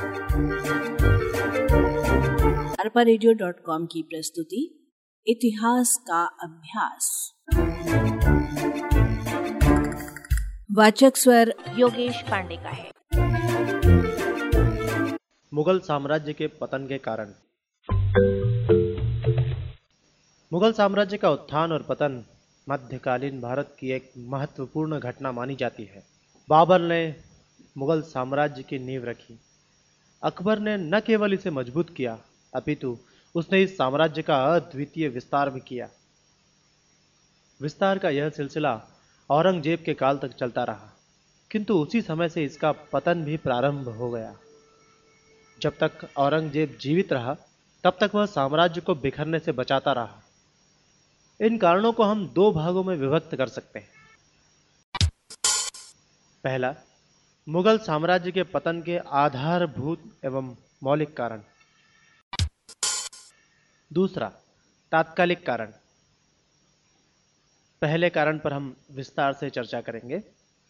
arparadio.com की प्रस्तुति इतिहास का अभ्यास। वाचक स्वर योगेश पांडे का है। मुगल साम्राज्य के पतन के कारण। मुगल साम्राज्य का उत्थान और पतन मध्यकालीन भारत की एक महत्वपूर्ण घटना मानी जाती है। बाबर ने मुगल साम्राज्य की नींव रखी। अकबर ने न केवल इसे मजबूत किया, अपितु उसने इस साम्राज्य का अद्वितीय विस्तार भी किया। विस्तार का यह सिलसिला औरंगजेब के काल तक चलता रहा, किंतु उसी समय से इसका पतन भी प्रारंभ हो गया। जब तक औरंगजेब जीवित रहा, तब तक वह साम्राज्य को बिखरने से बचाता रहा। इन कारणों को हम दो भागों में विभक्त कर सकते हैं। पहला, मुगल साम्राज्य के पतन के आधारभूत एवं मौलिक कारण। दूसरा, तात्कालिक कारण। पहले कारण पर हम विस्तार से चर्चा करेंगे।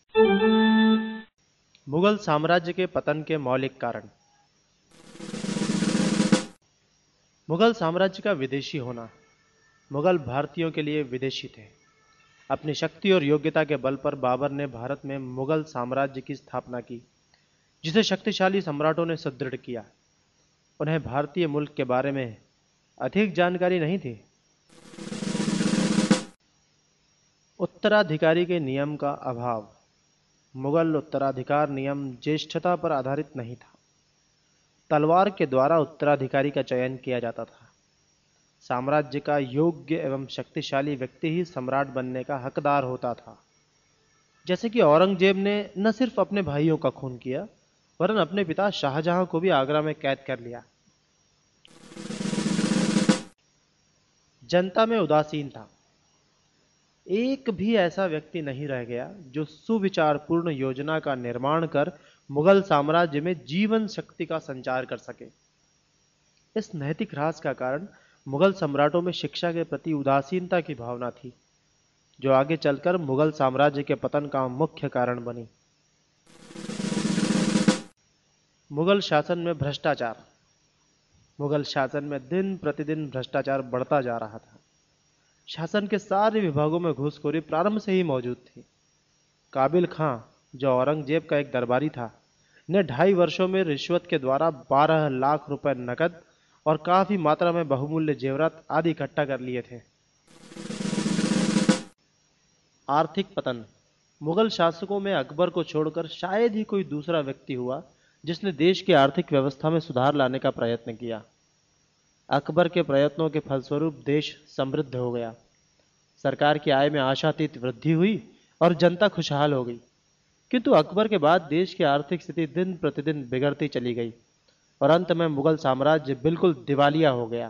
मुगल साम्राज्य के पतन के मौलिक कारण। मुगल साम्राज्य का विदेशी होना। मुगल भारतीयों के लिए विदेशी थे। अपनी शक्ति और योग्यता के बल पर बाबर ने भारत में मुगल साम्राज्य की स्थापना की, जिसे शक्तिशाली सम्राटों ने सुदृढ़ किया। उन्हें भारतीय मुल्क के बारे में अधिक जानकारी नहीं थी। उत्तराधिकारी के नियम का अभाव। मुगल उत्तराधिकार नियम ज्येष्ठता पर आधारित नहीं था। तलवार के द्वारा उत्तराधिकारी का चयन किया जाता था। साम्राज्य का योग्य एवं शक्तिशाली व्यक्ति ही सम्राट बनने का हकदार होता था। जैसे कि औरंगजेब ने न सिर्फ अपने भाइयों का खून किया, वरन अपने पिता शाहजहां को भी आगरा में कैद कर लिया। जनता में उदासीनता। एक भी ऐसा व्यक्ति नहीं रह गया जो सुविचारपूर्ण योजना का निर्माण कर मुगल साम्राज्य में जीवन शक्ति का संचार कर सके। इस नैतिक ह्रास का कारण मुगल सम्राटों में शिक्षा के प्रति उदासीनता की भावना थी, जो आगे चलकर मुगल साम्राज्य के पतन का मुख्य कारण बनी। मुगल शासन में भ्रष्टाचार। मुगल शासन में दिन प्रतिदिन भ्रष्टाचार बढ़ता जा रहा था। शासन के सारे विभागों में घूसखोरी प्रारंभ से ही मौजूद थी। काबिल खां, जो औरंगजेब का एक दरबारी था, ने 2.5 वर्षों में रिश्वत के द्वारा 12 लाख रुपए नकद और काफी मात्रा में बहुमूल्य जेवरात आदि इकट्ठा कर लिए थे। आर्थिक पतन। मुगल शासकों में अकबर को छोड़कर शायद ही कोई दूसरा व्यक्ति हुआ जिसने देश की आर्थिक व्यवस्था में सुधार लाने का प्रयत्न किया। अकबर के प्रयत्नों के फलस्वरूप देश समृद्ध हो गया। सरकार की आय में आशातीत वृद्धि हुई और जनता खुशहाल हो गई। किंतु अकबर के बाद देश की आर्थिक स्थिति दिन प्रतिदिन बिगड़ती चली गई और अंत में मुगल साम्राज्य बिल्कुल दिवालिया हो गया।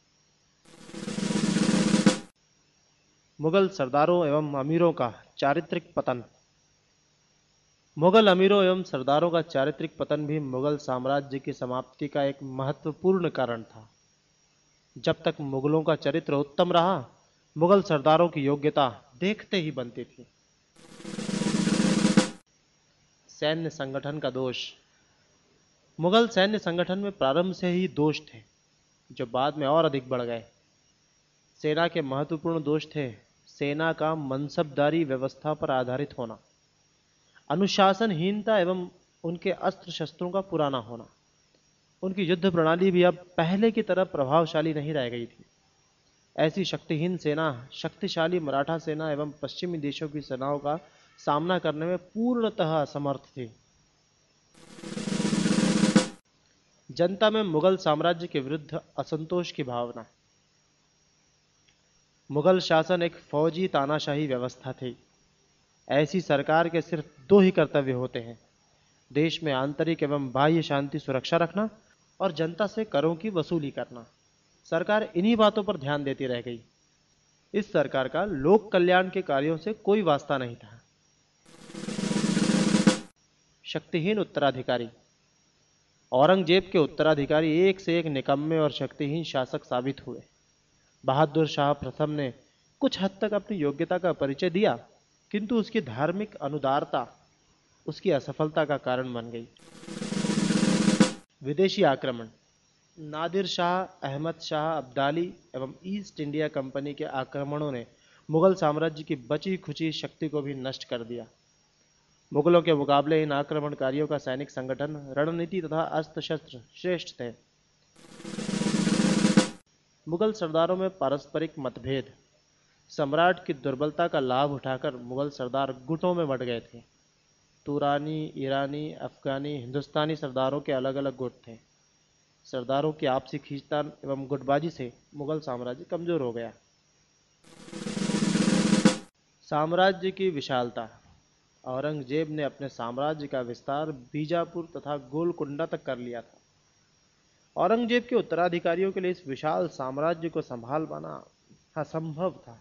मुगल सरदारों एवं अमीरों का चारित्रिक पतन। मुगल अमीरों एवं सरदारों का चारित्रिक पतन भी मुगल साम्राज्य की समाप्ति का एक महत्वपूर्ण कारण था। जब तक मुगलों का चरित्र उत्तम रहा, मुगल सरदारों की योग्यता देखते ही बनती थी। सैन्य संगठन का दोष। मुगल सैन्य संगठन में प्रारंभ से ही दोष थे, जो बाद में और अधिक बढ़ गए। सेना के महत्वपूर्ण दोष थे सेना का मनसबदारी व्यवस्था पर आधारित होना, अनुशासनहीनता एवं उनके अस्त्र शस्त्रों का पुराना होना। उनकी युद्ध प्रणाली भी अब पहले की तरह प्रभावशाली नहीं रह गई थी। ऐसी शक्तिहीन सेना शक्तिशाली मराठा सेना एवं पश्चिमी देशों की सेनाओं का सामना करने में पूर्णतः असमर्थ थी। जनता में मुगल साम्राज्य के विरुद्ध असंतोष की भावना। मुगल शासन एक फौजी तानाशाही व्यवस्था थी। ऐसी सरकार के सिर्फ 2 ही कर्तव्य होते हैं: देश में आंतरिक एवं बाह्य शांति सुरक्षा रखना और जनता से करों की वसूली करना। सरकार इन्हीं बातों पर ध्यान देती रह गई। इस सरकार का लोक कल्याण के कार्यों से कोई वास्ता नहीं था। शक्तिहीन उत्तराधिकारी। औरंगजेब के उत्तराधिकारी एक से एक निकम्मे और शक्तिहीन शासक साबित हुए। बहादुर शाह प्रथम ने कुछ हद तक अपनी योग्यता का परिचय दिया, किंतु उसकी धार्मिक अनुदारता उसकी असफलता का कारण बन गई। विदेशी आक्रमण। नादिर शाह, अहमद शाह अब्दाली एवं ईस्ट इंडिया कंपनी के आक्रमणों ने मुगल साम्राज्य की बची खुची शक्ति को भी नष्ट कर दिया। मुगलों के मुकाबले इन आक्रमणकारियों का सैनिक संगठन, रणनीति तथा अस्त्र शस्त्र श्रेष्ठ थे। मुगल सरदारों में पारस्परिक मतभेद। सम्राट की दुर्बलता का लाभ उठाकर मुगल सरदार गुटों में बंट गए थे। तुरानी, ईरानी, अफगानी, हिंदुस्तानी सरदारों के अलग अलग गुट थे। सरदारों की आपसी खींचतान एवं गुटबाजी से मुगल साम्राज्य कमजोर हो गया। साम्राज्य की विशालता। औरंगजेब ने अपने साम्राज्य का विस्तार बीजापुर तथा गोलकुंडा तक कर लिया था। औरंगजेब के उत्तराधिकारियों के लिए इस विशाल साम्राज्य को संभाल पाना असंभव था।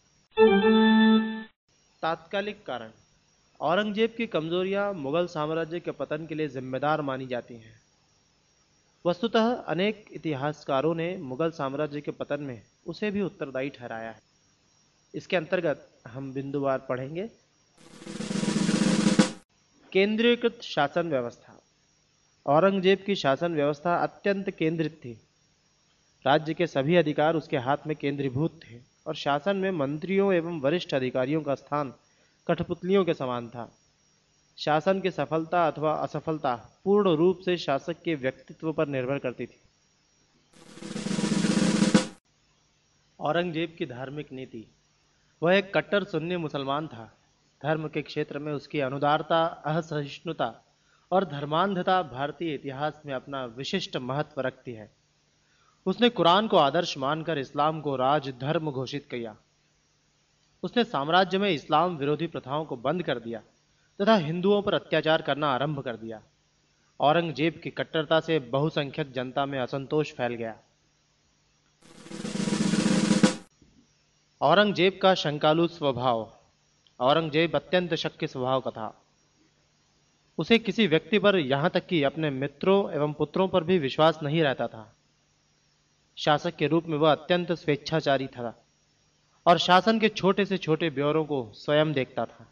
तात्कालिक कारण। औरंगजेब की कमजोरियां मुगल साम्राज्य के पतन के लिए जिम्मेदार मानी जाती हैं। वस्तुतः अनेक इतिहासकारों ने मुगल साम्राज्य के पतन में उसे भी उत्तरदायी ठहराया है। इसके अंतर्गत हम बिंदुवार पढ़ेंगे। केंद्रीकृत शासन व्यवस्था। औरंगजेब की शासन व्यवस्था अत्यंत केंद्रित थी। राज्य के सभी अधिकार उसके हाथ में केंद्रीभूत थे और शासन में मंत्रियों एवं वरिष्ठ अधिकारियों का स्थान कठपुतलियों के समान था। शासन की सफलता अथवा असफलता पूर्ण रूप से शासक के व्यक्तित्व पर निर्भर करती थी। औरंगजेब की धार्मिक नीति। वह एक कट्टर सुन्नी मुसलमान था। धर्म के क्षेत्र में उसकी अनुदारता, असहिष्णुता और धर्मांधता भारतीय इतिहास में अपना विशिष्ट महत्व रखती है। उसने कुरान को आदर्श मानकर इस्लाम को राज धर्म घोषित किया। उसने साम्राज्य में इस्लाम विरोधी प्रथाओं को बंद कर दिया तथा हिंदुओं पर अत्याचार करना आरंभ कर दिया। औरंगजेब की कट्टरता से बहुसंख्यक जनता में असंतोष फैल गया। औरंगजेब का शंकालु स्वभाव। औरंगजेब अत्यंत शक्की स्वभाव का था। उसे किसी व्यक्ति पर, यहां तक कि अपने मित्रों एवं पुत्रों पर भी विश्वास नहीं रहता था। शासक के रूप में वह अत्यंत स्वेच्छाचारी था और शासन के छोटे से छोटे ब्यौरों को स्वयं देखता था।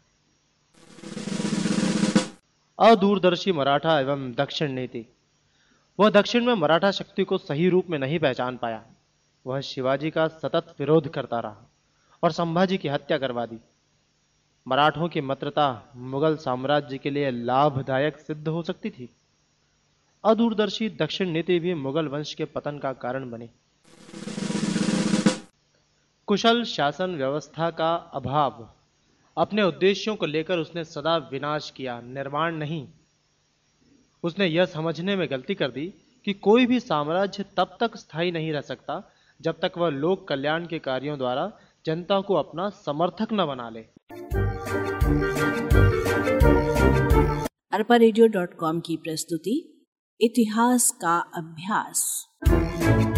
अदूरदर्शी मराठा एवं दक्षिण नीति। वह दक्षिण में मराठा शक्ति को सही रूप में नहीं पहचान पाया। वह शिवाजी का सतत विरोध करता रहा और संभाजी की हत्या करवा दी। मराठों की मित्रता मुगल साम्राज्य के लिए लाभदायक सिद्ध हो सकती थी। अदूरदर्शी दक्षिण नीति भी मुगल वंश के पतन का कारण बनी। कुशल शासन व्यवस्था का अभाव। अपने उद्देश्यों को लेकर उसने सदा विनाश किया, निर्माण नहीं। उसने यह समझने में गलती कर दी कि कोई भी साम्राज्य तब तक स्थायी नहीं रह सकता जब तक वह लोक कल्याण के कार्यों द्वारा जनता को अपना समर्थक न बना ले। arparedio.com की प्रस्तुति इतिहास का अभ्यास।